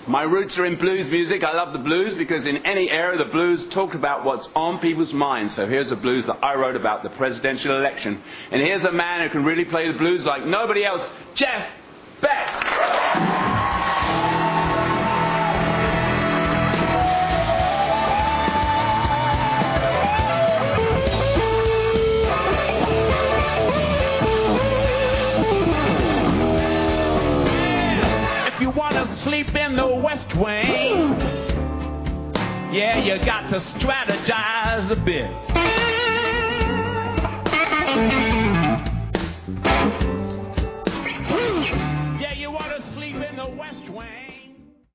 My roots are in blues music. I love the blues because in any era the blues talk about what's on people's minds. So here's a blues that I wrote about the presidential election. And here's a man who can really play the blues like nobody else, Jeff Beck. Sleep in the West Wing. Yeah, you got to strategize a bit.